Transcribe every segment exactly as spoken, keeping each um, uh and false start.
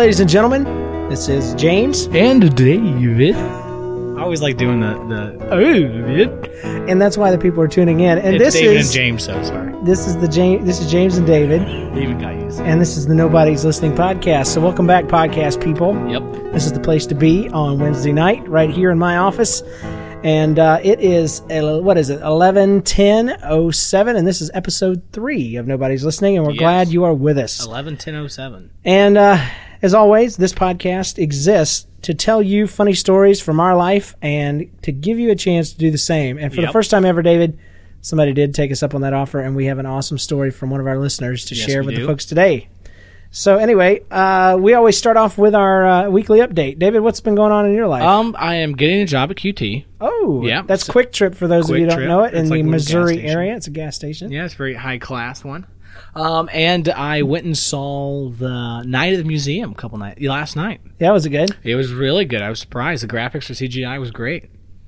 ladies and gentlemen. This is James. And David. I always like doing the, the oh, David. And that's why the people are tuning in. And it's this David is and James, so sorry. This is the James this is James and David. David got used. And this is the Nobody's Listening podcast. So welcome back, podcast people. Yep. This is the place to be on Wednesday night, right here in my office. And uh, it is, what is it, eleven ten oh seven, and this is episode three of Nobody's Listening, and we're Yes. glad you are with us. eleven ten oh seven. And uh, as always, this podcast exists to tell you funny stories from our life and to give you a chance to do the same. And for Yep. the first time ever, David, somebody did take us up on that offer, and we have an awesome story from one of our listeners to Yes, share we with do. the folks today. So anyway, uh, we always start off with our uh, weekly update. David, what's been going on in your life? Um, I am getting a job at Q T. oh, yeah, that's so- Quick Trip for those of Quick you who don't Trip. know it, in It's the like a little gas Missouri station. area. It's a gas station. Yeah, it's a very high class one. Um, and I went and saw the Night of the Museum a couple nights last night. Yeah, was it good? It was really good. I was surprised. The graphics for C G I was great.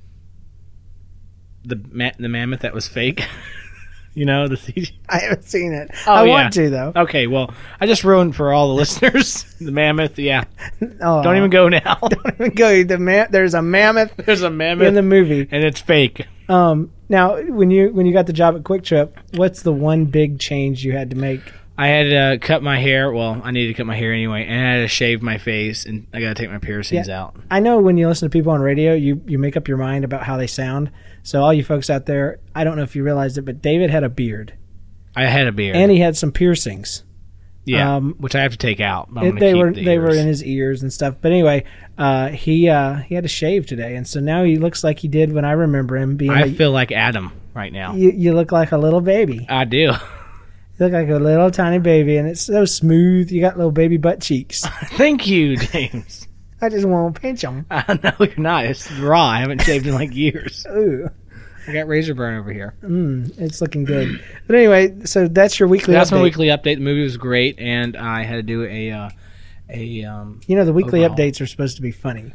The ma- the mammoth that was fake. You know, the C G I. I haven't seen it. Oh, I yeah. want to, though. Okay, well, I just ruined for all the listeners. The mammoth, yeah. Oh, Don't even go now. Don't even go. The ma- there's a mammoth There's a mammoth in the movie. and it's fake. Um, now, when you when you got the job at Quick Trip, what's the one big change you had to make? I had to cut my hair. Well, I needed to cut my hair anyway, and I had to shave my face, and I got to take my piercings Yeah. out. I know when you listen to people on radio, you, you make up your mind about how they sound. So all you folks out there, I don't know if you realized it, but David had a beard. I had a beard. And he had some piercings. yeah, um, which I have to take out. But I'm It, gonna they keep were the they were ears. in his ears and stuff. But anyway, uh, he uh, he had to shave today, and so now he looks like he did when I remember him being. I a, feel like Adam right now. you, you look like a little baby. I do. You look like a little tiny baby, and it's so smooth. You got little baby butt cheeks. Thank you, James. I just want to pinch them. I know you're not. It's raw. I haven't shaved in like years. Ooh, I got razor burn over here. mm, it's looking good. But anyway, so that's your weekly That's update. my weekly update. The movie was great, and I had to do a uh, a. Um, You know, the weekly Overall. updates are supposed to be funny.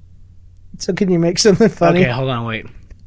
So can you make something funny? Okay, hold on, wait.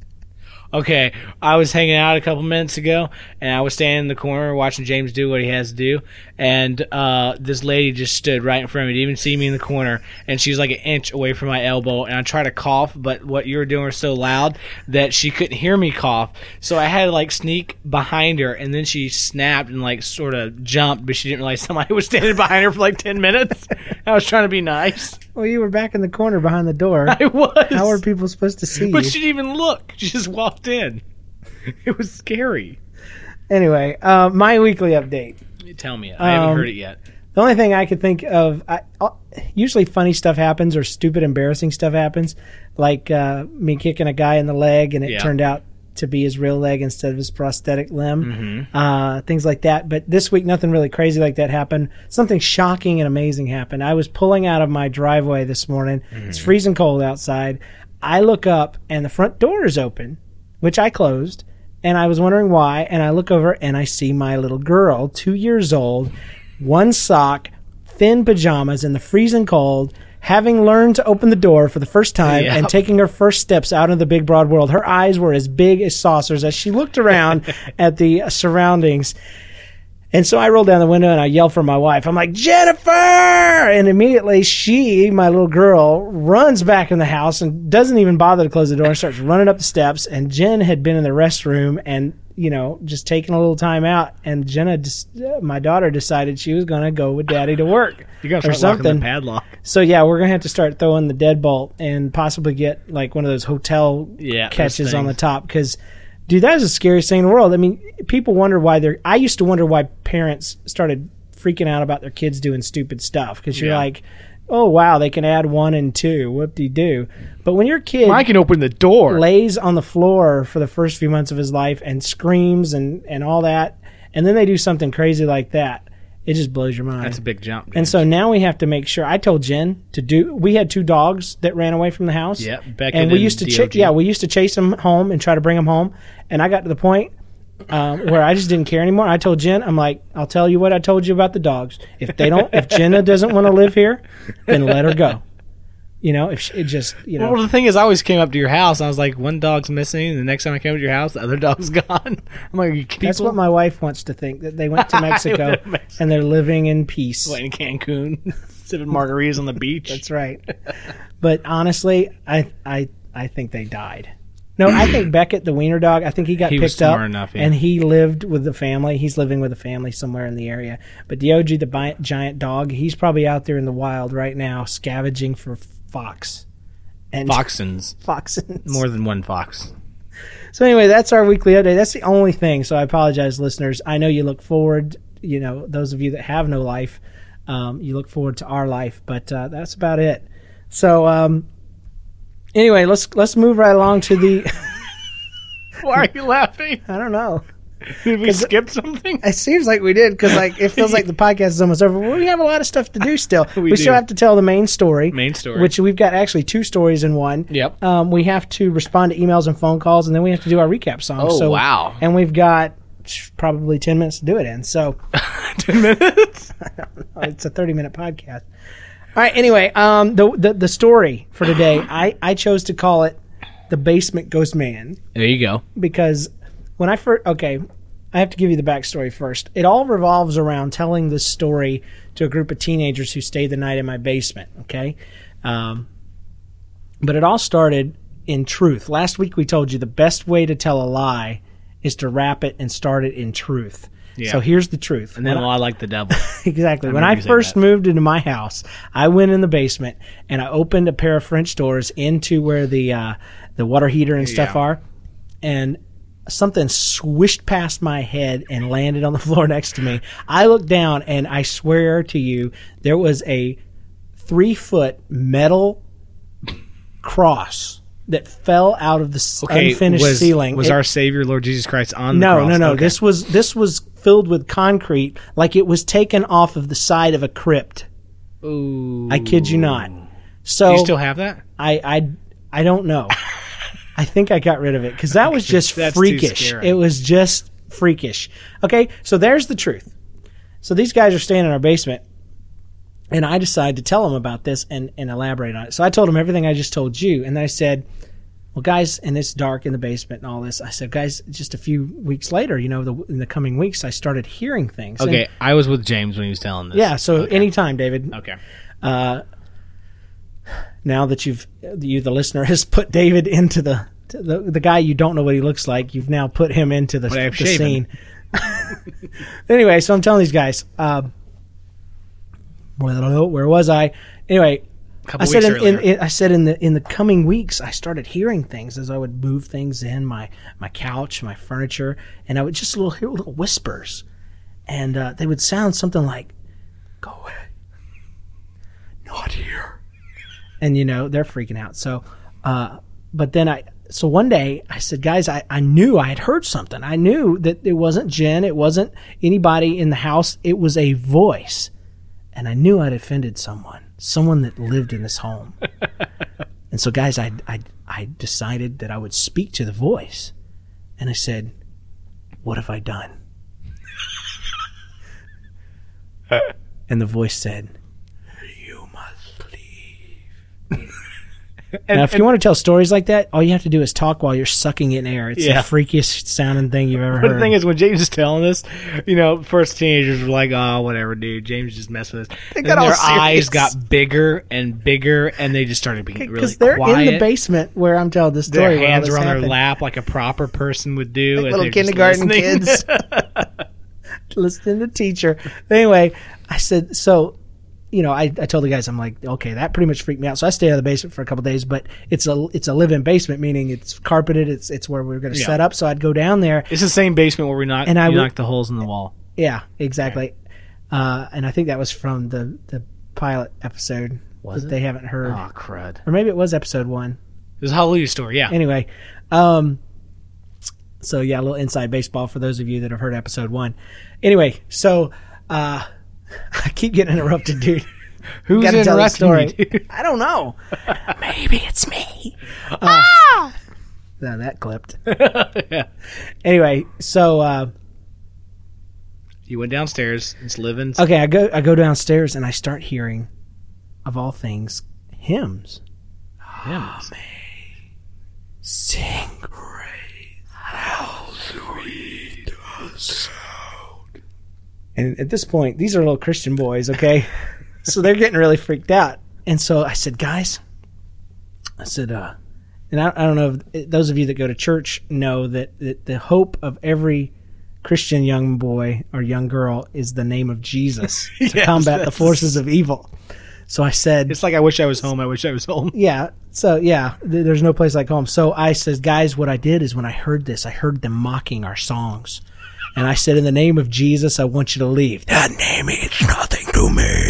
Okay, I was hanging out a couple minutes ago, and I was standing in the corner watching James do what he has to do, and uh, this lady just stood right in front of me, didn't even see me in the corner, and she was like an inch away from my elbow, and I tried to cough, but what you were doing was so loud that she couldn't hear me cough, so I had to like sneak behind her, and then she snapped and like sort of jumped, but she didn't realize somebody was standing behind her for like ten minutes. I was trying to be nice. Well, you were back in the corner behind the door. I was. How are people supposed to see But you? she didn't even look. She just walked in. It was scary. Anyway, uh, my weekly update. Tell me. I haven't Um, heard it yet. The only thing I could think of, I, I'll- usually funny stuff happens or stupid, embarrassing stuff happens, like uh, me kicking a guy in the leg and it Yeah. turned out to be his real leg instead of his prosthetic limb, Mm-hmm. uh, things like that. But this week, nothing really crazy like that happened. Something shocking and amazing happened. I was pulling out of my driveway this morning. It's Mm-hmm. freezing cold outside. I look up and the front door is open, which I closed. And I was wondering why, and I look over and I see my little girl, two years old, one sock, thin pajamas in the freezing cold, having learned to open the door for the first time Yep. and taking her first steps out into the big broad world. Her eyes were as big as saucers as she looked around at the surroundings. And so I roll down the window and I yell for my wife. I'm like, Jennifer! And immediately she, my little girl, runs back in the house and doesn't even bother to close the door and starts running up the steps. And Jen had been in the restroom and, you know, just taking a little time out. And Jenna, just, my daughter, decided she was going to go with Daddy to work. You got or to start locking something. the padlock. So yeah, we're going to have to start throwing the deadbolt and possibly get like one of those hotel Yeah, those catches on the things. top because... Dude, that is the scariest thing in the world. I mean, people wonder why they're... I used to wonder why parents started freaking out about their kids doing stupid stuff. Because you're Yeah. like, oh, wow, they can add one and two. Whoop-de-doo. But when your kid I can open the door. lays on the floor for the first few months of his life and screams and, and all that, and then they do something crazy like that, it just blows your mind. That's a big jump. And James. so now we have to make sure. I told Jen to do. We had two dogs that ran away from the house. Yep, Beckett and we and used to. D Ch- O G. yeah, we used to chase them home and try to bring them home. And I got to the point um, where I just didn't care anymore. I told Jen, I'm like, I'll tell you what I told you about the dogs. If they don't, if Jenna doesn't want to live here, then let her go. You know, if she, it just, you know. Well, the thing is, I always came up to your house, and I was like, one dog's missing, and the next time I came to your house, the other dog's gone. I'm like, are you people? That's what my wife wants to think, that they went to Mexico, went to Mexico. and they're living in peace. Like in Cancun, sipping margaritas on the beach. That's right. But honestly, I I I think they died. No, I think Beckett, the wiener dog, I think he got He was picked up, smart enough, yeah. and he lived with the family. He's living with the family somewhere in the area. But Diogi, the bi- giant dog, he's probably out there in the wild right now scavenging for fox. And Foxins. Foxins. More than one fox. So anyway, that's our weekly update. That's the only thing. So I apologize, listeners. I know you look forward, you know, those of you that have no life, um, you look forward to our life. But uh, that's about it. So um, anyway, let's let's move right along to the... Why are you laughing? I don't know. Did we skip something? It seems like we did, because like it feels like the podcast is almost over. Well, we have a lot of stuff to do still. We we do. still have to tell the main story. Main story. Which we've got actually two stories in one. Yep. Um, we have to respond to emails and phone calls, and then we have to do our recap song. Oh, so, wow. And we've got probably ten minutes to do it in. So Ten minutes? it's a thirty-minute podcast. All right, anyway, um, the, the, the story for today, I, I chose to call it The Basement Ghost Man. There you go. Because when I first, okay, I have to give you the backstory first. It all revolves around telling this story to a group of teenagers who stayed the night in my basement, okay? Um, but it all started in truth. Last week we told you the best way to tell a lie is to wrap it and start it in truth. Yeah. So here's the truth. And then When a lie like the devil. Exactly. I When remember I you said first that. moved into my house, I went in the basement and I opened a pair of French doors into where the uh, the water heater and stuff Yeah. are, and something swished past my head and landed on the floor next to me. I looked down, and I swear to you, there was a three-foot metal cross that fell out of the s Okay, unfinished was, ceiling. Was It- our Savior, Lord Jesus Christ, on the no, cross? no, no. Okay. This was this was filled with concrete, like it was taken off of the side of a crypt. Ooh. I kid you not. So Do you still have that? I, I, I don't know. I think I got rid of it because that was just That's too freakish. scary. It was just freakish. Okay, so there's the truth. So these guys are staying in our basement, and I decided to tell them about this and, and elaborate on it. So I told them everything I just told you, and then I said, well, guys, and it's dark in the basement and all this. I said, guys, just a few weeks later, you know, the, in the coming weeks, I started hearing things. And- Okay, I was with James when he was telling this. yeah, so okay. anytime, David. Okay. Uh, now that you've you the listener has put David into the to the the guy you don't know what he looks like, you've now put him into the, But I have the shaven. scene. Anyway, so I'm telling these guys. Uh, where was I? Anyway, Couple I said weeks in, in, earlier. in I said in the in the coming weeks, I started hearing things as I would move things in my my couch, my furniture, and I would just little hear little whispers, and uh, they would sound something like, "Go away, not here." And, you know, they're freaking out. So, uh, but then I, so one day I said, guys, I, I knew I had heard something. I knew that it wasn't Jen. It wasn't anybody in the house. It was a voice. And I knew I'd offended someone, someone that lived in this home. And so, guys, I, I, I decided that I would speak to the voice. And I said, what have I done? And the voice said, you must leave. And, Now, if and- you want to tell stories like that, all you have to do is talk while you're sucking in air. It's Yeah. the freakiest sounding thing you've ever But heard. the thing is, when James is telling this, you know, first teenagers were like, "Oh, whatever, dude. James just messed with us." They And got all their serious. eyes got bigger and bigger, and they just started being really because they're quiet. in the basement where I'm telling this story. Their where all hands this were on happened. their lap like a proper person would do. Like and little they're just kindergarten listening. kids. Listening to teacher. Anyway, I said, so, you know, I, I told the guys, I'm like, okay, that pretty much freaked me out. So I stayed out of the basement for a couple of days, but it's a it's a live-in basement, meaning it's carpeted. It's it's where we are going to Yeah. set up. So I'd go down there. It's the same basement where we knocked, And I you would- knocked the holes in the wall. Yeah, exactly. Uh, and I think that was from the, the pilot episode Was that it? they haven't heard. Oh, crud. Or maybe it was episode one. It was a Hallelujah story, yeah. Anyway, um, so yeah, a little inside baseball for those of you that have heard episode one. Anyway, so uh, I keep getting interrupted, dude. Who's Gotta tell the interrupting story. you, dude? I don't know. Maybe it's me. Uh, no, that clipped. Yeah. Anyway, so uh, You went downstairs. It's living. okay, I go I go downstairs and I start hearing, of all things, hymns. hymns. Sing praise. How sweet the sound. And at this point, these are little Christian boys, okay? So they're getting really freaked out. And so I said, guys, I said, uh, and I, I don't know if those of you that go to church know that, that the hope of every Christian young boy or young girl is the name of Jesus to Yes, combat the forces of evil. So I said, It's like I wish I was home. I wish I was home. yeah. So yeah, th- there's no place like home. So I said, guys, what I did is when I heard this, I heard them mocking our songs. And I said, in the name of Jesus, I want you to leave. That name means nothing to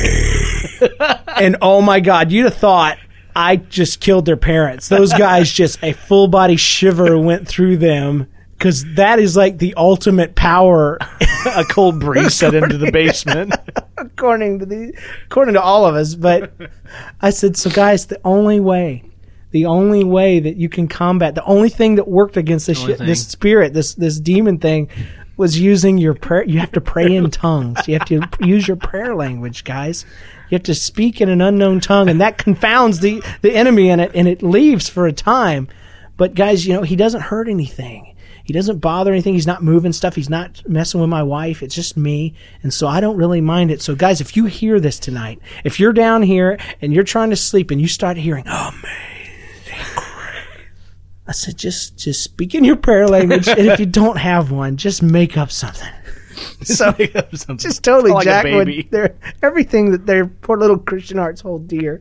me. And oh my God, you'd have thought I just killed their parents. Those guys, just a full body shiver went through them, because that is like the ultimate power. A cold breeze set into the basement. according to the, according to all of us. But I said, so guys, the only way, the only way that you can combat, the only thing that worked against this shit, this spirit, this this demon thing, was using your prayer. You have to pray in tongues. You have to use your prayer language, guys. You have to speak in an unknown tongue, and that confounds the, the enemy in it, and it leaves for a time. But guys, you know, he doesn't hurt anything. He doesn't bother anything. He's not moving stuff. He's not messing with my wife. It's just me. And so I don't really mind it. So guys, if you hear this tonight, if you're down here and you're trying to sleep and you start hearing, amazing grace, I said, just, just speak in your prayer language. And if you don't have one, just make up something. So just totally like jack a baby. with their, everything that their poor little Christian hearts hold dear.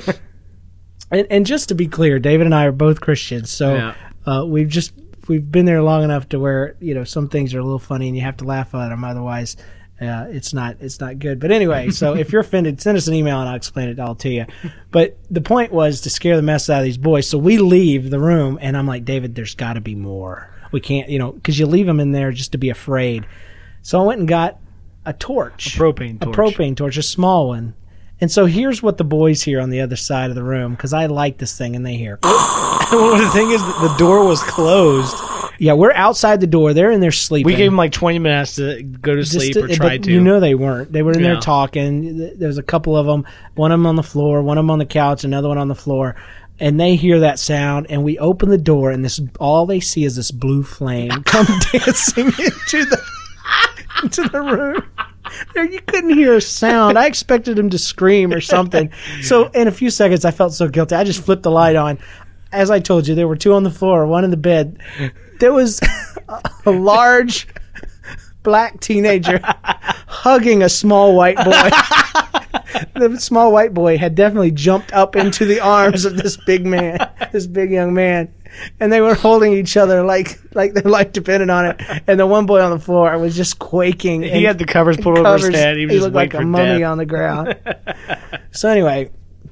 and, and just to be clear, David and I are both Christians. So Yeah. uh, we've just, we've been there long enough to where, you know, some things are a little funny and you have to laugh at them. Otherwise, uh, it's not, it's not good. But anyway, so if you're offended, send us an email and I'll explain it all to you. But the point was to scare the mess out of these boys. So we leave the room and I'm like, David, there's got to be more. We can't, you know, because you leave them in there just to be afraid. So I went and got a torch. A propane torch. A propane torch, a small one. And so here's what the boys hear on the other side of the room, because I like this thing, and they hear. Well, the thing is, the door was closed. Yeah, we're outside the door. They're in there sleeping. We gave them like twenty minutes to go to Just sleep to- or try but to. You know they weren't. They were in Yeah. there talking. There was a couple of them. One of them on the floor, one of them on the couch, another one on the floor. And they hear that sound, and we open the door, and this all they see is this blue flame come dancing into the into the room. There, you couldn't hear a sound. I expected him to scream or something. So in a few seconds, I felt so guilty. I just flipped the light on. As I told you, there were two on the floor, one in the bed. There was a large black teenager hugging a small white boy. The small white boy had definitely jumped up into the arms of this big man, this big young man. And they were holding each other like like their life depended on it. And the one boy on the floor was just quaking. He and had the covers pulled over his head. He was just looked like waiting a for mummy death. on the ground. So anyway,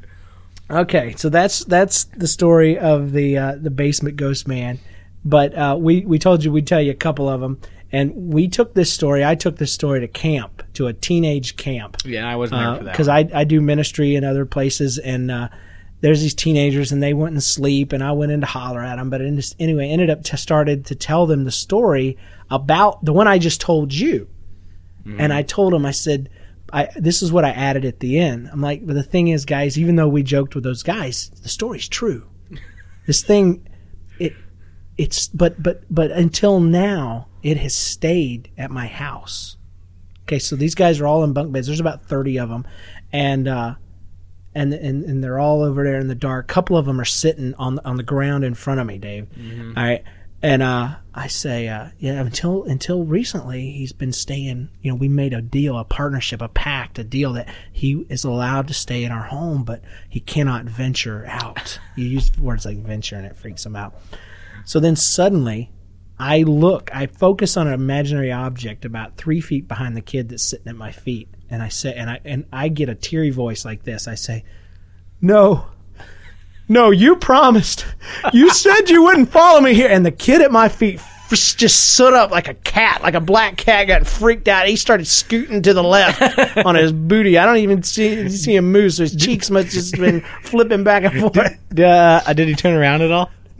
okay, so that's that's the story of the uh, the basement ghost man. But uh, we we told you we'd tell you a couple of them, and we took this story. I took this story to camp, to a teenage camp. Yeah, I wasn't there for that. Because I I do ministry in other places, and uh, there's these teenagers, and they wouldn't sleep, and I went in to holler at them. But in this, anyway, ended up t- started to tell them the story about the one I just told you. Mm-hmm. And I told them, I said, I, this is what I added at the end. I'm like, but the thing is, guys, even though we joked with those guys, the story's true. This thing, it, it's, but, but, but until now, it has stayed at my house. Okay, so these guys are all in bunk beds. There's about thirty of them, and uh, and and and they're all over there in the dark. A couple of them are sitting on on the ground in front of me, Dave. Mm-hmm. All right. And uh, I say, uh, yeah, until until recently, he's been staying. You know, we made a deal, a partnership, a pact, a deal that he is allowed to stay in our home, but he cannot venture out. You use words like venture, and it freaks him out. So then suddenly, I look, I focus on an imaginary object about three feet behind the kid that's sitting at my feet, and I say, and I and I get a teary voice like this. I say, "No." No, you promised. You said you wouldn't follow me here. And the kid at my feet f- just stood up like a cat, like a black cat, got freaked out. He started scooting to the left on his booty. I don't even see see him move, so his cheeks must have just been flipping back and forth. Uh, did he turn around at all?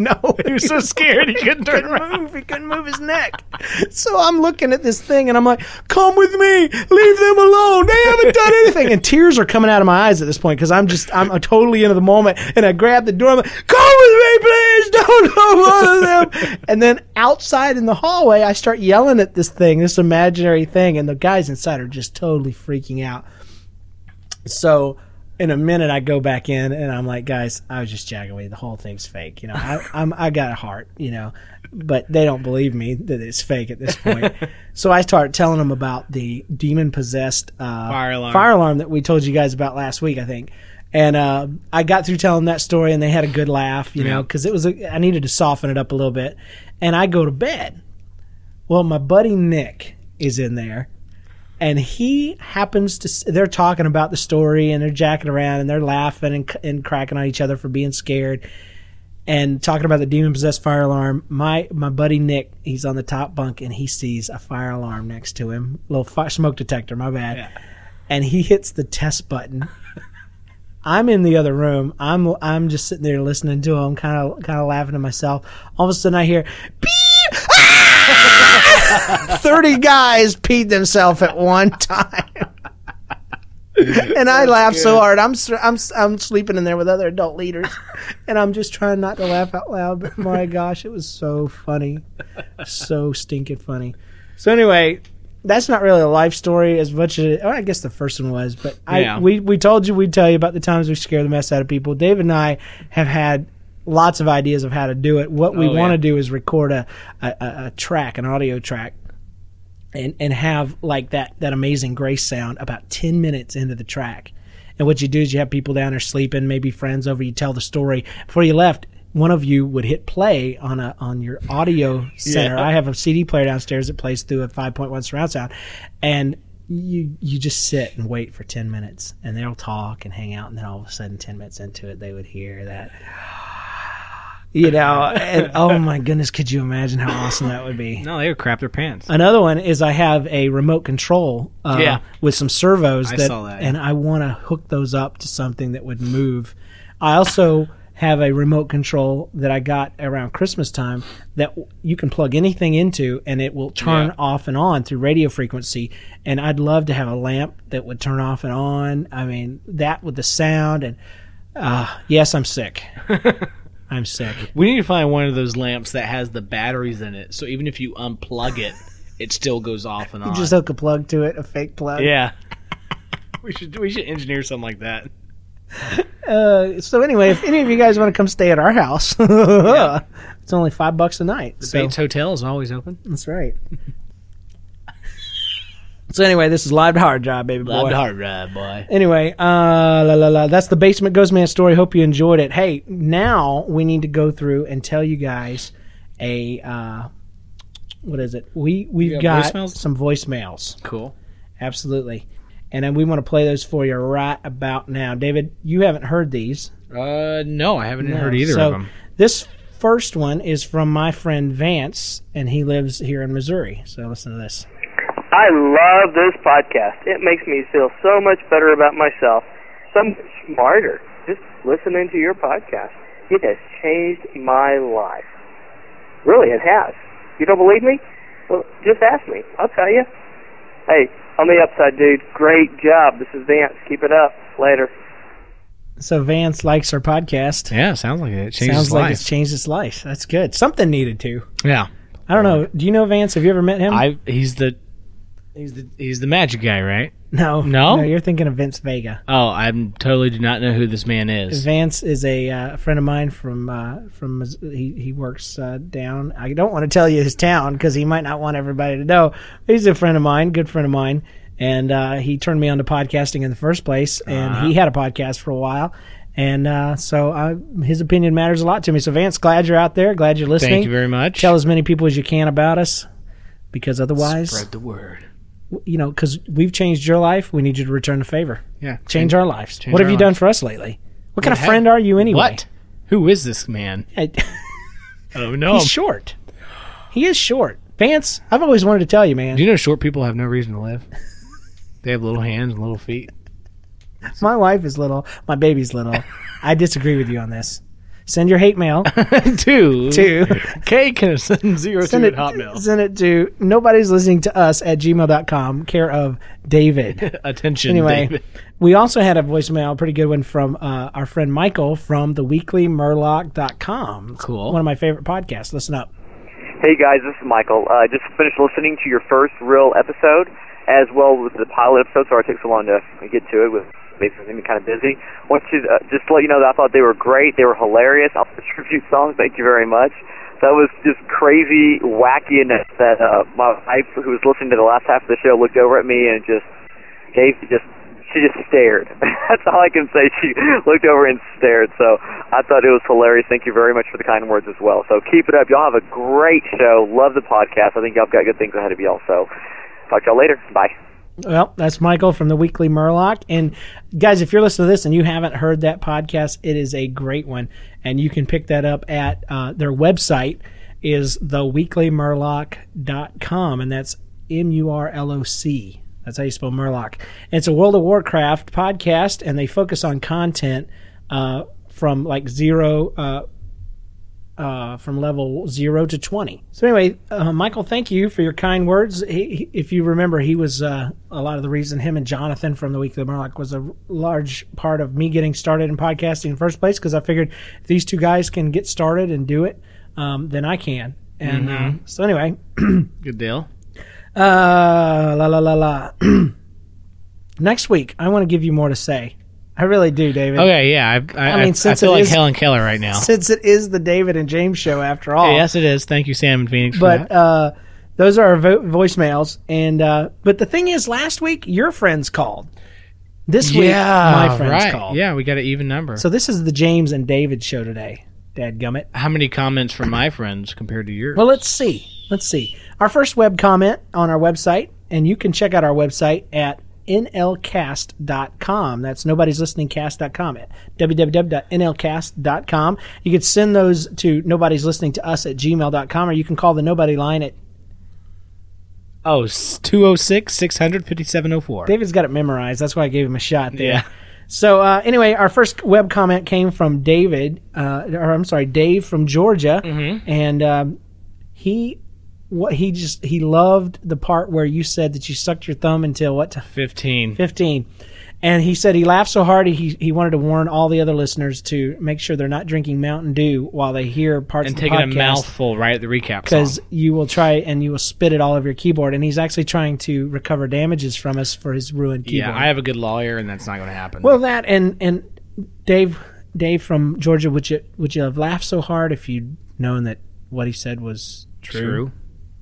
No, He was so scared he couldn't turn couldn't around. move. He couldn't move his neck. So I'm looking at this thing and I'm like, come with me. Leave them alone. They haven't done anything. And tears are coming out of my eyes at this point because I'm just, I'm totally into the moment. And I grab the door. I'm like, come with me, please. Don't go bother them. And then outside in the hallway, I start yelling at this thing, this imaginary thing. And the guys inside are just totally freaking out. So in a minute, I go back in and I'm like, guys, I was just jagging away. The whole thing's fake. You know, I, I'm, I got a heart, you know, but they don't believe me that it's fake at this point. So I start telling them about the demon possessed uh, Fire alarm. fire alarm that we told you guys about last week, I think. And uh, I got through telling that story and they had a good laugh, you know, Yeah. because it was a, I needed to soften it up a little bit. And I go to bed. Well, my buddy Nick is in there. And he happens to, they're talking about the story and they're jacking around and they're laughing and, and cracking on each other for being scared and talking about the demon-possessed fire alarm. My my buddy Nick, he's on the top bunk and he sees a fire alarm next to him, a little fire, smoke detector, my bad. Yeah. And he hits the test button. I'm in the other room. I'm I'm just sitting there listening to him, kind of kind of laughing to myself. All of a sudden I hear, beep! thirty guys peed themselves at one time. And I laughed so hard. I'm I'm I'm sleeping in there with other adult leaders, and I'm just trying not to laugh out loud. But my gosh, it was so funny, so stinking funny. So anyway, that's not really a life story as much as oh, I guess the first one was. But I Yeah. we we told you we'd tell you about the times we scare the mess out of people. David and I have had lots of ideas of how to do it. What we Oh, want to yeah. do is record a, a, a track, an audio track, and, and have like that, that Amazing Grace sound about ten minutes into the track. And what you do is you have people down there sleeping, maybe friends over, you tell the story. Before you left, one of you would hit play on a on your audio center. Yeah. I have a C D player downstairs that plays through a five point one surround sound. And you you just sit and wait for ten minutes. And they'll talk and hang out. And then all of a sudden, ten minutes into it, they would hear that. You know, and oh my goodness, could you imagine how awesome that would be? No, they would crap their pants. Another one is I have a remote control uh, Yeah. with some servos I that, saw that, yeah. and I want to hook those up to something that would move. I also have a remote control that I got around Christmas time that you can plug anything into and it will turn Yeah. off and on through radio frequency. And I'd love to have a lamp that would turn off and on. I mean, that with the sound and uh, yes, I'm sick. I'm sick. We need to find one of those lamps that has the batteries in it, so even if you unplug it, it still goes off and on. You just hook a plug to it, a fake plug. yeah. we should we should engineer something like that. Uh, so anyway, if any of you guys want to come stay at our house, it's only five bucks a night. The so Bates Hotel is always open. that's right. So anyway, this is live to hard job, baby boy. Love the hard ride, boy. Anyway, uh, la, la, la. That's the Basement Ghost Man story. Hope you enjoyed it. Hey, now we need to go through and tell you guys a uh, what is it? We we've You got got voicemails? some voicemails. Cool. Absolutely, and then we want to play those for you right about now. David, you haven't heard these. Uh, no, I haven't No. heard either So of them. This first one is from my friend Vance, and he lives here in Missouri. So listen to this. I love this podcast. It makes me feel so much better about myself, so much smarter, just listening to your podcast. It has changed my life. Really, it has. You don't believe me? Well, just ask me. I'll tell you. Hey, on the upside, dude, great job. This is Vance. Keep it up. Later. So Vance likes our podcast. Yeah, sounds like it. It changed Sounds his like life. it's changed his life. That's good. Something needed to. Yeah. I don't know. Do you know Vance? Have you ever met him? I he's the he's the he's the magic guy, right? no. No? No, you're thinking of Vince Vega. Oh, I totally do not know who this man is. Vance is a uh, friend of mine from uh, from Mis- he he works uh, down. I don't want to tell you his town because he might not want everybody to know. He's a friend of mine, good friend of mine, and uh, he turned me on to podcasting in the first place. And Uh-huh. he had a podcast for a while, and uh, so I, his opinion matters a lot to me. So Vance, glad you're out there. Glad you're listening. Thank you very much. Tell as many people as you can about us, because otherwise, Spread the word. you know, because we've changed your life, we need you to return the favor. Yeah. Change our lives. Change what have our you done lives. for us lately? What kind What of friend have- are you anyway? What? Who is this man? I- I don't know. He's short. He is short. Vance, I've always wanted to tell you, man. Do you know short people have no reason to live? They have little hands and little feet. My wife is little. My baby's little. I disagree with you on this. Send your hate mail to to K Kinnison zero send two it, at Hotmail. send it to nobody's listening to us at gmail dot com, care of David. Attention, Anyway, David. we also had a voicemail, a pretty good one from uh, our friend Michael from the weekly murloc dot com. Cool. One of my favorite podcasts. Listen up. Hey guys, this is Michael. I uh, just finished listening to your first real episode, as well with the pilot episode. Sorry it took so long to get to it. With basically being kind of busy. Want to uh, just to let you know that I thought they were great. They were hilarious. I'll tribute songs. Thank you very much. That was just crazy wackiness that uh, my wife, who was listening to the last half of the show, looked over at me and just gave just she just stared. That's all I can say. She looked over and stared. So I thought it was hilarious. Thank you very much for the kind words as well. So keep it up. Y'all have a great show. Love the podcast. I think y'all got good things ahead of y'all. So talk to y'all later. Bye. Well, that's Michael from the Weekly Murloc. And guys, if you're listening to this and you haven't heard that podcast, it is a great one. And you can pick that up at uh, their website is the weekly murloc dot com, and that's M U R L O C. That's how you spell Murloc. And it's a World of Warcraft podcast, and they focus on content uh, from like zero, uh, uh, from level zero to twenty. So anyway, uh, Michael, thank you for your kind words. He, he, if you remember, he was uh, a lot of the reason him and Jonathan from the Weekly Murloc was a large part of me getting started in podcasting in the first place, because I figured if these two guys can get started and do it, um, then I can. And Mm-hmm. uh, so anyway, Good deal. uh, la la la la. Next week, I want to give you more to say. I really do, David. Okay, yeah. I, I, I mean, I, since I feel it like is- Helen Keller right now. Since it is the David and James show after all. Hey, yes, it is. Thank you, Sam and Phoenix, for But that. uh, those are our vo- voicemails. And uh, but the thing is, last week your friends called. This week yeah, my friends right. called. Yeah, we got an even number. So this is the James and David show today. Dadgummit. How many comments from my friends compared to yours? Well, let's see. Let's see. Our first web comment on our website, and you can check out our website at N L cast dot com. That's nobody's listening cast dot com at w w w dot N L cast dot com. You could send those to nobody's listening to us at gmail dot com, or you can call the Nobody line at Oh, two oh six, six hundred, fifty-seven oh four. David's got it memorized. That's why I gave him a shot there. Yeah. So uh, anyway, our first web comment came from David, uh, or I'm sorry, Dave from Georgia, Mm-hmm. and um, he what he just he loved the part where you said that you sucked your thumb until what to fifteen. fifteen. And he said he laughed so hard he he wanted to warn all the other listeners to make sure they're not drinking Mountain Dew while they hear parts And of the taking a podcast, mouthful right at the recap because song. you will try and you will spit it all over your keyboard. And he's actually trying to recover damages from us for his ruined keyboard. Yeah, I have a good lawyer, and that's not going to happen. Well, that and and Dave Dave from Georgia, would you would you have laughed so hard if you'd known that what he said was true? True.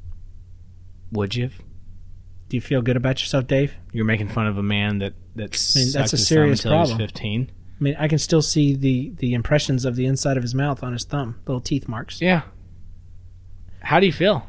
Would you? Do you feel good about yourself, Dave? You're making fun of a man that that's I mean, that's a serious until he was problem. fifteen. I mean, I can still see the the impressions of the inside of his mouth on his thumb, little teeth marks. Yeah. How do you feel?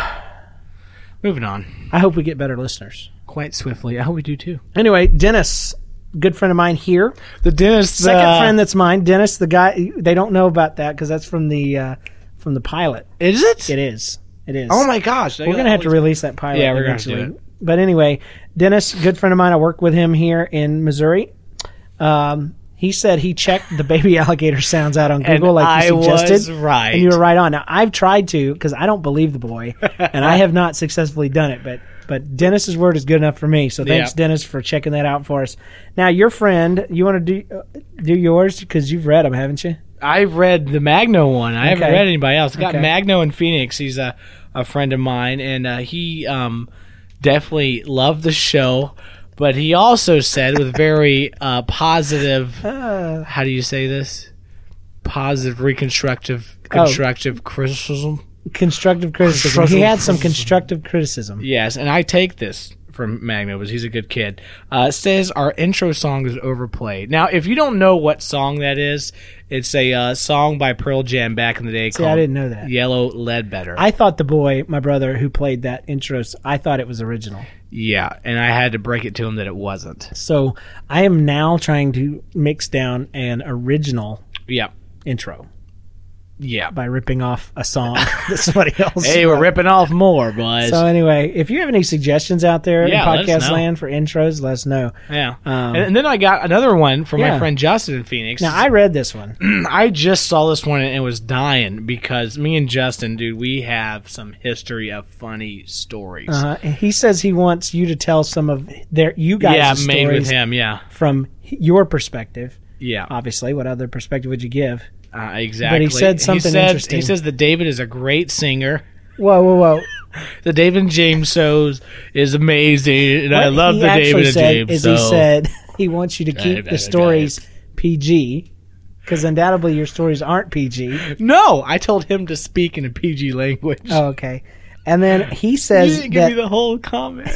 Moving on. I hope we get better listeners. Quite swiftly. I hope we do too. Anyway, Dennis, good friend of mine here. The dentist. Second uh, friend that's mine, Dennis, the guy. They don't know about that because that's from the uh, from the pilot. Is it? It is. It is. Oh my gosh. We're gonna have to release that pilot Yeah, we're gonna have to eventually. do But anyway, Dennis, good friend of mine. I work with him here in Missouri. Um, he said he checked the baby alligator sounds out on Google, And like you I suggested, was right. and you were right on. Now I've tried to because I don't believe the boy, and I have not successfully done it. But but Dennis's word is good enough for me. So thanks, Yeah. Dennis, for checking that out for us. Now your friend, you want to do uh, do yours because you've read them, haven't you? I've read the Magno one. I haven't Okay. read anybody else. I got Okay. Magno in Phoenix. He's a, a friend of mine, and uh, he um, definitely loved the show. But he also said with very uh, positive, Uh, how do you say this? Positive, reconstructive, Oh. constructive criticism. constructive criticism. He had some constructive criticism. Yes, and I take this from Magno because he's a good kid. Uh, it says our intro song is overplayed. Now, if you don't know what song that is, it's a uh, song by Pearl Jam back in the day See, called I didn't know that. Yellow Ledbetter. I thought the boy, my brother, who played that intro, I thought it was original. yeah, and I had to break it to him that it wasn't. So I am now trying to mix down an original Yeah. intro. Yeah. by ripping off a song that somebody else Hey, we're wrote. ripping off more, boys. So anyway, if you have any suggestions out there Yeah, let in us podcast know. land for intros, let us know. yeah. Um, and, and then I got another one from Yeah. my friend Justin in Phoenix. Now, I read this one. I just saw this one and it was dying because me and Justin, dude, we have some history of funny stories. Uh, he says he wants you to tell some of their you guys' yeah, stories made with him. Yeah. from your perspective. Yeah. Obviously, what other perspective would you give? Uh, exactly. But he said something said, interesting. He says that David is a great singer. Whoa, whoa, whoa! The David and James shows is amazing, and I What love he the actually David and said James. is so. he said he wants you to keep David the and stories P G, because undoubtedly your stories aren't P G. No, I told him to speak in a P G language. Oh, okay. And then he you says didn't give that me the whole comment.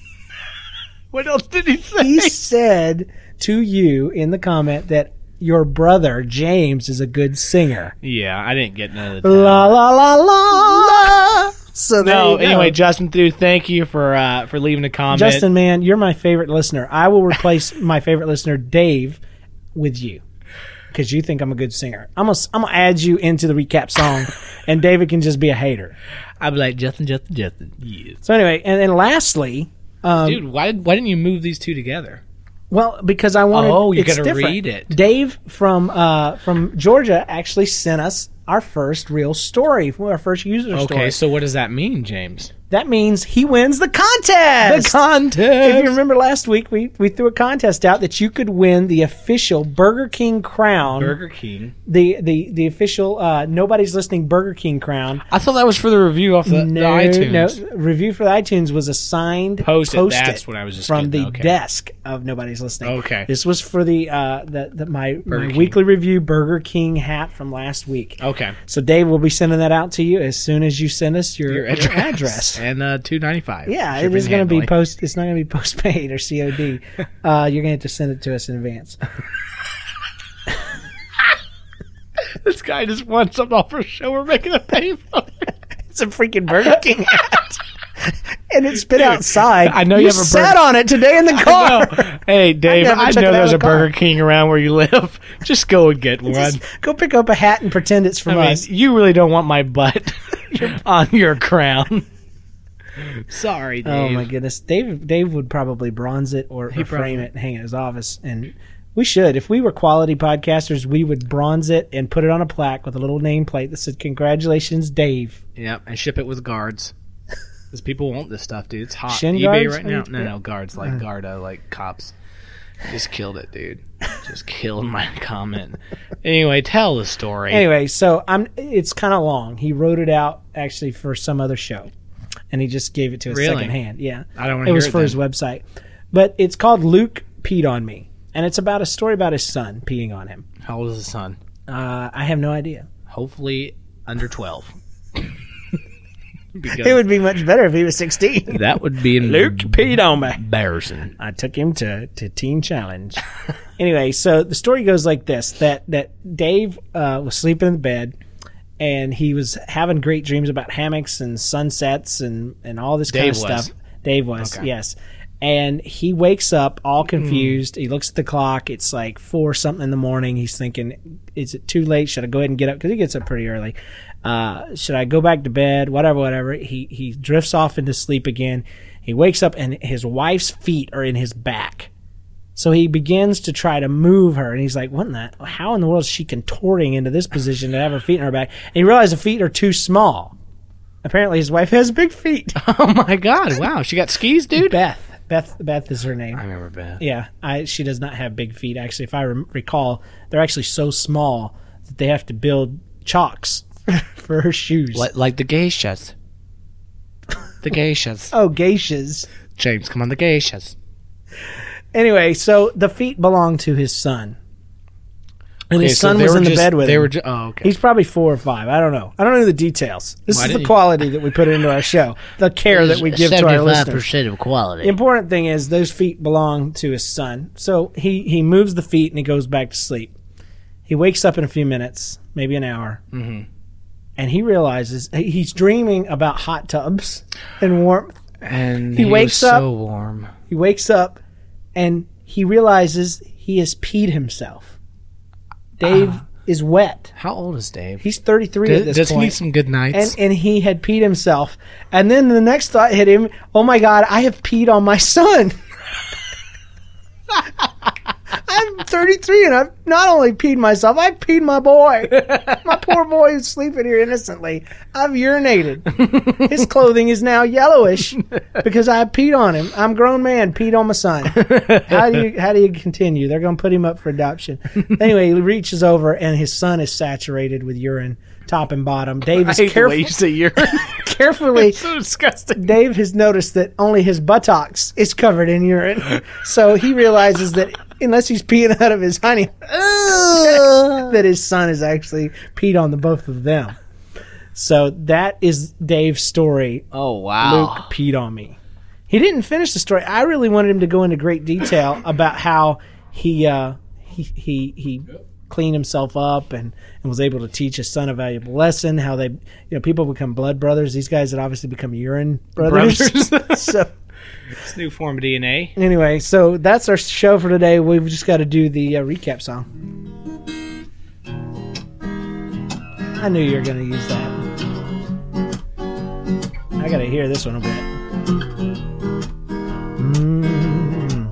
What else did he say? he said to you in the comment that your brother James is a good singer. Yeah, I didn't get none of the La la la la. So there No, you go. anyway, Justin, dude, thank you for uh, for leaving a comment. Justin, man, you're my favorite listener. I will replace my favorite listener, Dave, with you because you think I'm a good singer. I'm gonna I'm gonna add you into the recap song, and David can just be a hater. I'd be like, Justin, Justin, Justin. Yes. So anyway, and then lastly, um, Dude, why why didn't you move these two together? well, because I wanted. Oh, you it's gotta different. read it. Dave from uh, from Georgia actually sent us our first real story, our first user Okay, story. so what does that mean, James? That means he wins the contest. contest. If you remember last week, we, we threw a contest out that you could win the official Burger King crown, Burger King. the the the official uh, Nobody's Listening Burger King crown. I thought that was for the review off the, the no, iTunes. no, review for the iTunes was a signed Post-it, post-it that's what I was just from getting, the okay. desk of Nobody's Listening. Okay. This was for the uh the, the my, Burger my King. weekly review Burger King hat from last week. Okay. So Dave will be sending that out to you as soon as you send us your, Your your address. address. And uh, two ninety-five. Yeah, it Shipping is going to be handling. post. It's not going to be postpaid or C O D. Uh, you're going to have to send it to us in advance. This guy just wants something off our show. We're making a pay for it. It's a freaking Burger King hat, and it's been outside. I know you have a sat Burger- on it today in the car. No. Hey, Dave, never I, took know it out there's of a the car. Burger King around where you live. Just go and get one. Just go pick up a hat and pretend it's I from mean, us. you really don't want my butt on your crown. Sorry, Dave. Oh my goodness, Dave. Dave would probably bronze it or, or He frame probably- it and hang it in his office. And we should, if we were quality podcasters, we would bronze it and put it on a plaque with a little nameplate that said "Congratulations, Dave." Yep, and ship it with guards. Because people want this stuff, dude. It's hot. Shin eBay guards? right Are now. you- No, no, guards like Uh. Garda, like cops. Just killed it, dude. Just killed my comment. Anyway, tell the story. Anyway, so I'm. It's kind of long. He wrote it out actually for some other show, and he just gave it to us Really? secondhand. Yeah, I don't want to it hear was it for then. his website, but it's called Luke Peed on Me, and it's about a story about his son peeing on him. How old is his son? Uh, I have no idea. Hopefully under twelve. Because It would be much better if he was sixteen. that would be Luke peed on me. embarrassing. I took him to, to Teen Challenge. Anyway, so the story goes like this: that that Dave uh, was sleeping in the bed, and he was having great dreams about hammocks and sunsets and, and all this kind Dave of was. stuff. Dave was, Okay. yes. And he wakes up all confused. He looks at the clock. It's like four something in the morning. He's thinking, "Is it too late? Should I go ahead and get up?" Because he gets up pretty early. Uh, should I go back to bed? Whatever, whatever. He he drifts off into sleep again. He wakes up and his wife's feet are in his back. So he begins to try to move her, and he's like, "What in that? How in the world is she contorting into this position to have her feet in her back?" And he realized the feet are too small. Apparently, his wife has big feet. Oh my god! Wow, she got skis, dude. Beth, Beth, Beth is her name. I remember Beth. Yeah, I, she does not have big feet. Actually, if I rem- recall, they're actually so small that they have to build chocks for her shoes. Like, like the geishas. The geishas. Oh, geishas. James, come on, the geishas. Anyway, so the feet belong to his son. And Okay, his so son they was were in the just- bed with they him. were ju- oh, okay. He's probably four or five. I don't know. I don't know the details. This Why is didn't the you- quality that we put into our show. The care that we give to our listeners. of quality. The important thing is those feet belong to his son. So he, he moves the feet and he goes back to sleep. He wakes up in a few minutes, maybe an hour, Mhm. and he realizes he- he's dreaming about hot tubs and warmth. And He he, wakes was up- so warm. He wakes up and he realizes he has peed himself. Dave is wet. How old is Dave? He's thirty-three does, at this does point. he need some good nights? And, and he had peed himself. And then the next thought hit him, oh my God, I have peed on my son. I'm thirty-three and I've not only peed myself, I've peed my boy. My poor boy who's sleeping here innocently. I've urinated. His clothing is now yellowish because I peed on him. I'm a grown man, peed on my son. How do you how do you continue? They're going to put him up for adoption. Anyway, he reaches over and his son is saturated with urine, top and bottom. Dave is I hate careful, the way you say urine. carefully. So disgusting. Dave has noticed that only his buttocks is covered in urine. So he realizes that unless he's peeing out of his honey, that his son is actually peed on the both of them. So that is Dave's story. Oh, wow. Luke peed on me. He didn't finish the story. I really wanted him to go into great detail about how he uh, he he he cleaned himself up and, and was able to teach his son a valuable lesson. How they, you know, people become blood brothers. These guys had obviously become urine brothers. Brothers. So It's new form of D N A. anyway, so that's our show for today. We've just got to do the uh, recap song. I knew you were going to use that. I got to hear this one a bit. Mm.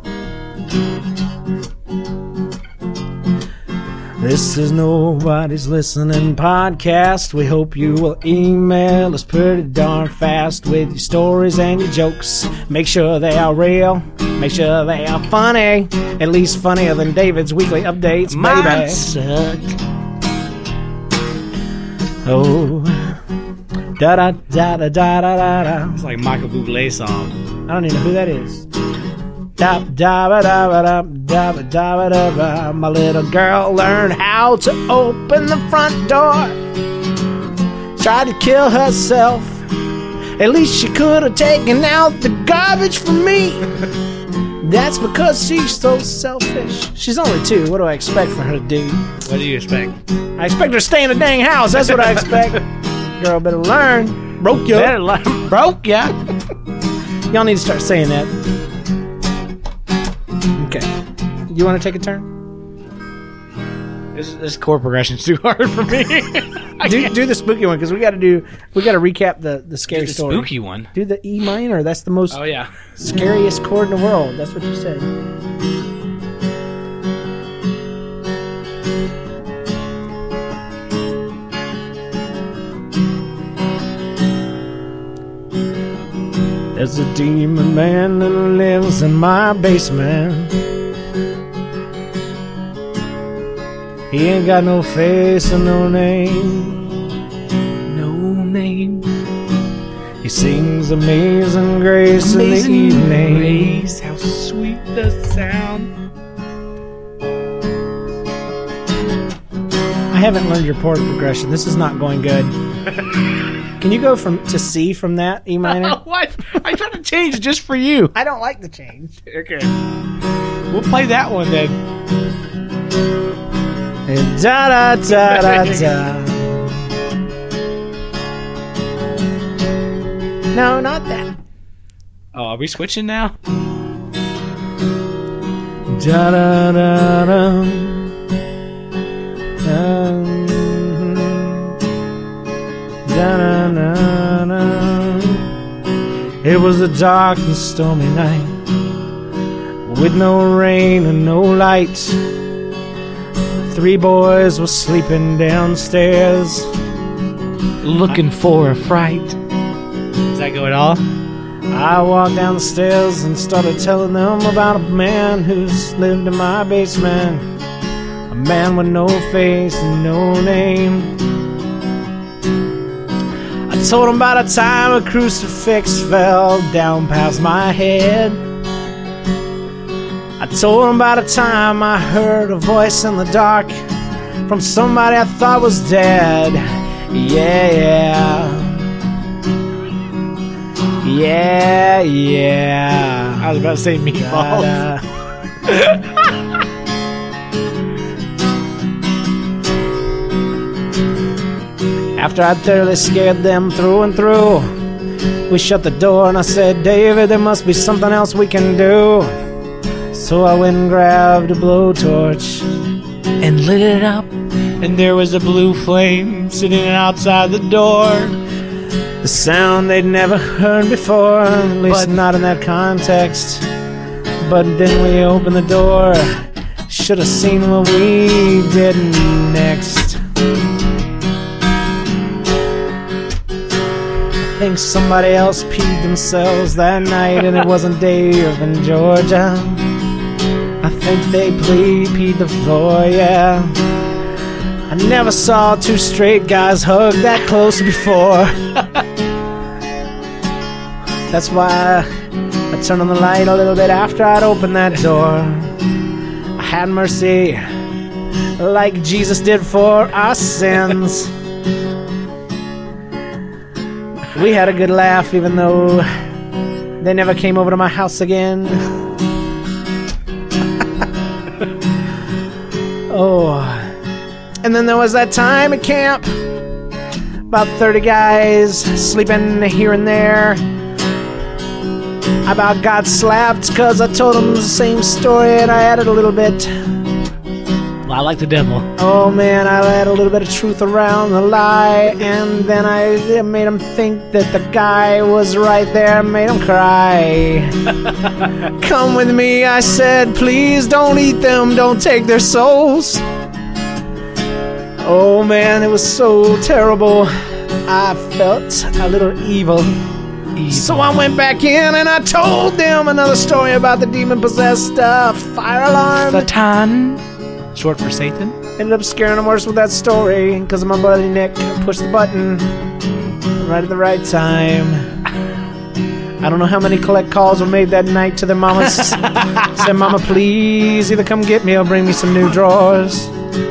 This is Nobody's Listening podcast. We hope you will email us pretty darn fast with your stories and your jokes. Make sure they are real. Make sure they are funny. At least funnier than David's weekly updates, baby. Oh, da da da da da da da. It's like Michael Bublé song. I don't even know who that is. Da da ba da ba da da ba da ba da ba. My little girl learned how to open the front door. Tried to kill herself. At least she could have taken out the garbage for me. That's because she's so selfish. She's only two. What do I expect for her to do? What do you expect? I expect her to stay in the dang house. That's what I expect. Girl, better learn. Broke ya. Better learn. Broke ya. Y'all need to start saying that. Okay. You want to take a turn? This, this chord progression's too hard for me. do, do the spooky one because we got to do. We got to recap the the scary the story. spooky one. Do the E minor. That's the most Oh yeah. scariest chord in the world. That's what you said. There's a demon man that lives in my basement. He ain't got no face and no name. No name. He sings Amazing Grace Amazing in the evening. Grace, how sweet the sound. I haven't learned your chord progression. This is not going good. Can you go from to C from that E minor? What? I tried to change it just for you. I don't like the change. Okay. We'll play that one then. And da da da da da. No, not that. Oh, are we switching now? Da da da da. Um, da da da da. It was a dark and stormy night with no rain and no light. Three boys were sleeping downstairs, Looking for a fright. Does that go at all? I walked down the stairs and started telling them about a man who's lived in my basement. A man with no face and no name. I told him about a time a crucifix fell down past my head. I told him about a time I heard a voice in the dark from somebody I thought was dead. Yeah, yeah. Yeah, yeah. I was about to say meatballs. After I thoroughly scared them through and through, we shut the door and I said, David, there must be something else we can do. So I went and grabbed a blowtorch And lit it up and and there was a blue flame sitting outside the door. The sound they'd never heard before, at least But- not in that context. But then we opened the door. Should have seen what we did next. I think somebody else peed themselves that night, and it wasn't Dave in Georgia. I think they ple- peed the floor, yeah. I never saw two straight guys hug that close before. That's why I turned on the light a little bit after I'd opened that door. I had mercy like Jesus did for our sins. We had a good laugh even though they never came over to my house again. Oh. And then there was that time at camp. About thirty guys sleeping here and there. I about got slapped because I told them the same story and I added a little bit. Well, I like the devil. Oh man, I added a little bit of truth around the lie, and then I made them think that the guy was right there, made them cry. Come with me, I said, please don't eat them, don't take their souls. Oh man, it was so terrible. I felt a little evil. Evil. So I went back in and I told them another story about the demon-possessed uh, fire alarm. Satan. Short for Satan. Ended up scaring them worse with that story because my buddy Nick pushed the button right at the right time. I don't know how many collect calls were made that night to their mamas. Said, Mama, please either come get me or bring me some new drawers.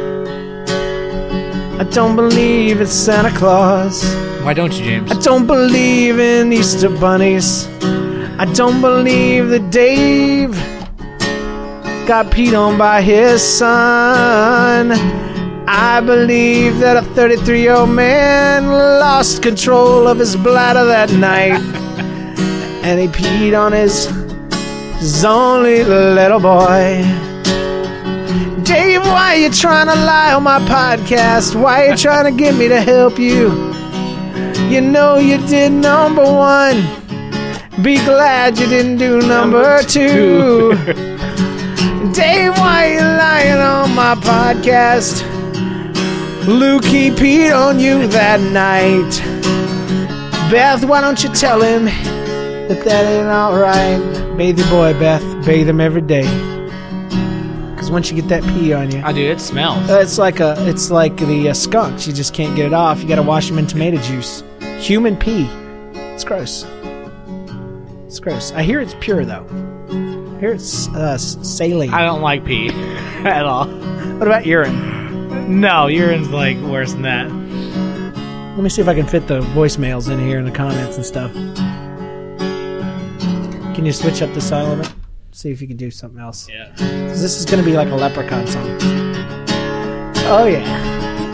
I don't believe it's Santa Claus. Why don't you, James? I don't believe in Easter bunnies. I don't believe that Dave got peed on by his son. I believe that a thirty-three-year-old man lost control of his bladder that night. And he peed on his, his only little boy. Dave, why are you trying to lie on my podcast? Why are you trying to get me to help you? You know you did number one. Be glad you didn't do number, number two. two. Dave, why are you lying on my podcast? Luke, he peed on you that night. Beth, why don't you tell him that that ain't alright? Bathe your boy, Beth. Bathe him every day. Because once you get that pee on you, I do. It smells. uh, it's like a, it's like the uh, skunks. You just can't get it off. You got to wash them in tomato juice. Human pee. It's gross. It's gross. I hear it's pure though. I hear it's uh, saline. I don't like pee at all. What about urine? No, urine's like worse than that. Let me see if I can fit the voicemails in here in the comments and stuff. Can you switch up the sound a little bit? See if you can do something else. Yeah. 'Cause this is going to be like a Leprechaun song. Oh yeah.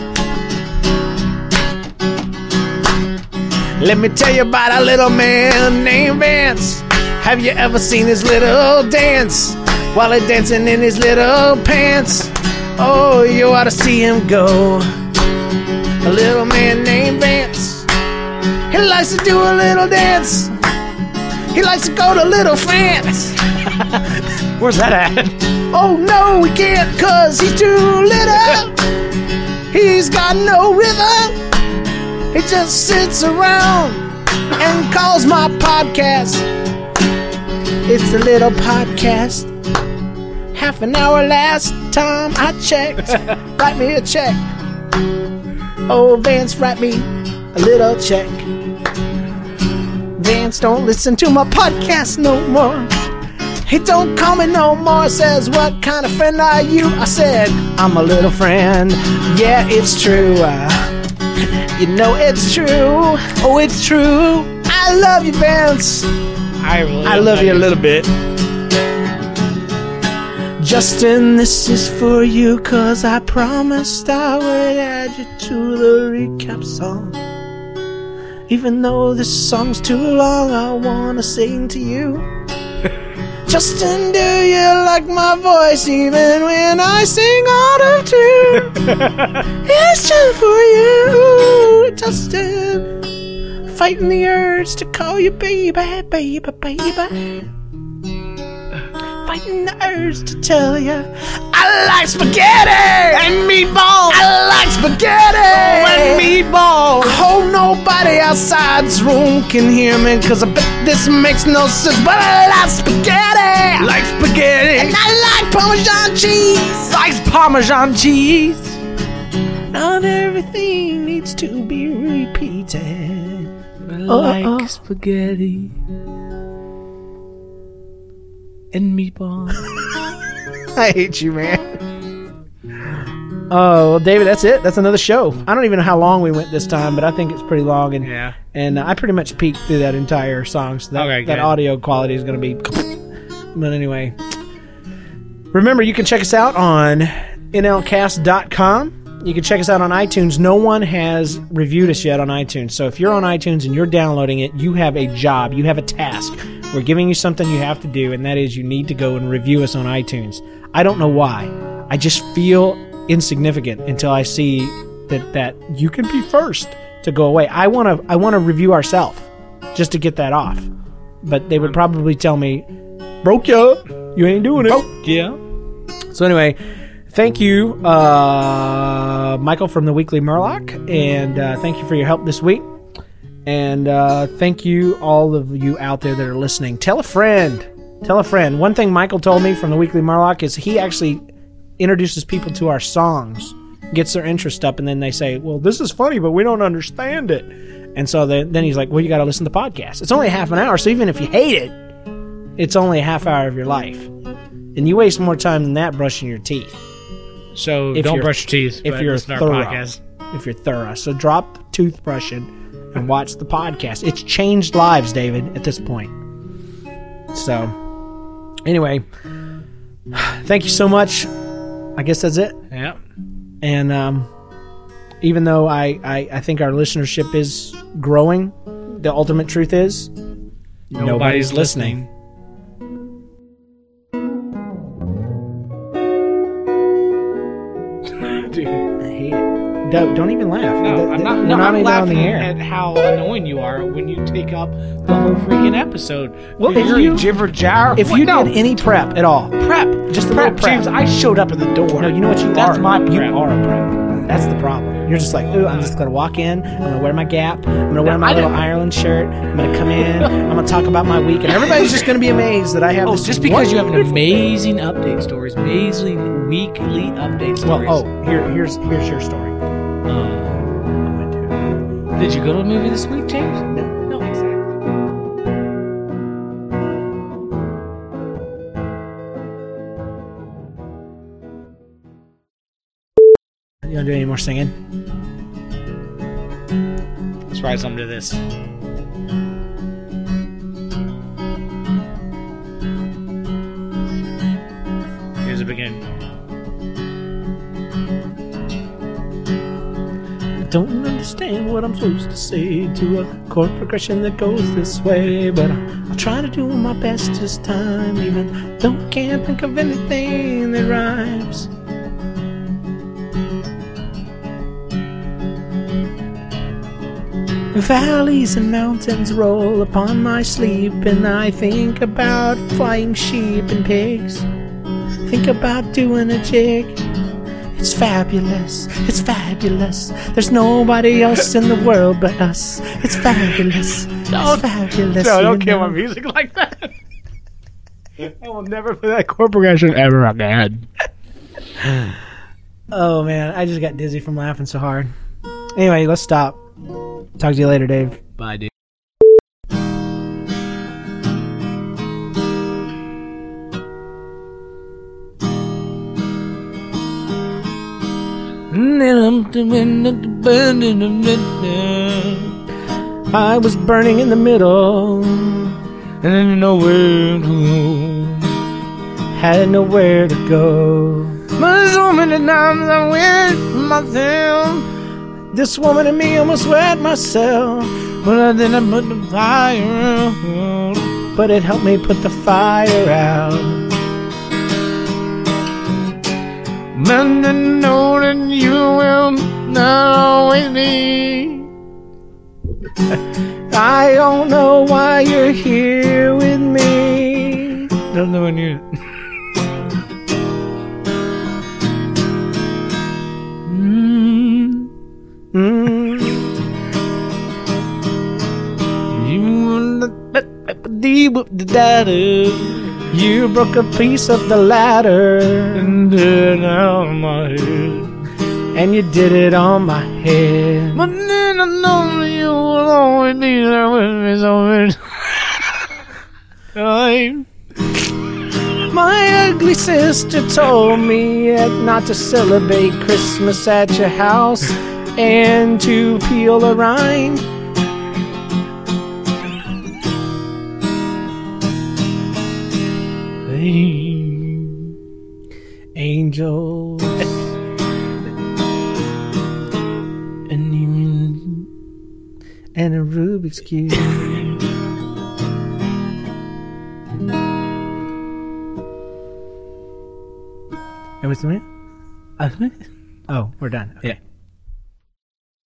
Let me tell you about a little man named Vance. Have you ever seen his little dance while he's dancing in his little pants? Oh, you ought to see him go. A little man named Vance. He likes to do a little dance. He likes to go to Little France. Where's that at? Oh no, we can't, cause he's too little. He's got no rhythm. He just sits around and calls my podcast. It's a little podcast. Half an hour last time I checked. Write me a check. Oh, Vance, write me a little check. Vance don't listen to my podcast no more. He don't call me no more. Says, what kind of friend are you? I said, I'm a little friend. Yeah, it's true. Uh, you know it's true. Oh, it's true. I love you, Vance. I really I love you a little bit. Justin, this is for you, cause I promised I would add you to the recap song. Even though this song's too long, I wanna sing to you. Justin, do you like my voice even when I sing out of tune? It's just for you, Justin. Fighting the urge to call you baby, baby, baby. Fighting the urge to tell you I like spaghetti And meatballs. I like spaghetti Oh, and meatballs. I hope nobody outside this room can hear me, cause I bet this makes no sense, but I like spaghetti. Like spaghetti. And I like Parmesan cheese. Likes Parmesan cheese. Not everything needs to be repeated. Like uh. spaghetti. And meatballs. I hate you, man. Oh, well, David, that's it. That's another show. I don't even know how long we went this time, but I think it's pretty long. And Yeah. and uh, I pretty much peeked through that entire song, so that, Okay, that good. audio quality is going to be... But anyway, remember, you can check us out on N L cast dot com. You can check us out on iTunes. No one has reviewed us yet on iTunes. So if you're on iTunes and you're downloading it, you have a job. You have a task. We're giving you something you have to do, and that is you need to go and review us on iTunes. I don't know why. I just feel insignificant until I see that, that you can be first to go away. I want to I want to review ourselves just to get that off. But they would probably tell me, broke ya. You ain't doing it. Yeah. So anyway, thank you, uh, Michael from the Weekly Murloc, and uh, thank you for your help this week. And uh, thank you, all of you out there that are listening. Tell a friend. Tell a friend. One thing Michael told me from the Weekly Murloc is he actually introduces people to our songs, gets their interest up, and then they say, well, this is funny, but we don't understand it. And so then, then he's like, well, you got to listen to the podcast. It's only half an hour, so even if you hate it, it's only a half hour of your life. And you waste more time than that brushing your teeth. So If don't you're- brush your teeth. if but you're listen to our thorough. podcast. If you're thorough. So drop toothbrushing and watch the podcast. It's changed lives, David, at this point. So, anyway, thank you so much. I guess that's it. Yeah. And um, even though I, I, I think our listenership is growing, the ultimate truth is nobody's, Nobody's listening. Dude. I hate it. Don't, don't even laugh. No, Th- I'm th- not, we're no, not I'm even on laughing the air. at how annoying you are when you take up the whole freaking episode. Well, if You're you- jibber jar. If you did any prep at all, prep, just a prep, little prep. James, I showed up at the door. No, you know what you That's are. my You prep. are a prep. That's the problem. You're just like, ooh, I'm just gonna walk in. I'm gonna wear my Gap. I'm gonna wear No, my I little didn't- Ireland shirt. I'm gonna come in. I'm gonna talk about my week, and everybody's just gonna be amazed that I have Oh, this. just because you have an wonderful- amazing update stories, amazing weekly update Well, stories. oh, here, here's here's your story. Uh, I went to. Did you go to a movie this week, James? No. No, exactly. You wanna do any more singing? Let's write something to this. Here's the beginning. Don't understand what I'm supposed to say to a chord progression that goes this way, but I'll try to do my best this time, even though I can't think of anything that rhymes. Valleys and mountains roll upon my sleep, and I think about flying sheep and pigs. Think about doing a jig. It's fabulous, it's fabulous. There's nobody else in the world but us. It's fabulous, it's fabulous. No, you don't kill my know. music like that. I will never play that chord progression ever again. Oh man, I just got dizzy from laughing so hard. Anyway, let's stop. Talk to you later, Dave. Bye, dude. I was burning in the middle, And then you know where to go. had nowhere to go. But so many times I went myself, This woman and me almost wet myself. but I didn't put the fire out. but it helped me put the fire out. Man, I know that you will not always be. I don't know why you're here with me. Don't know when you. mm. Mm. You broke a piece of the ladder, And then on my head. and you did it on my head. But then I know you will always be there with me, so it's time. My ugly sister told me not to celebrate Christmas at your house and to peel a rind. Angels And you. and a Rubik's Cube. It was me? I think. Oh, we're done. Okay. Yeah.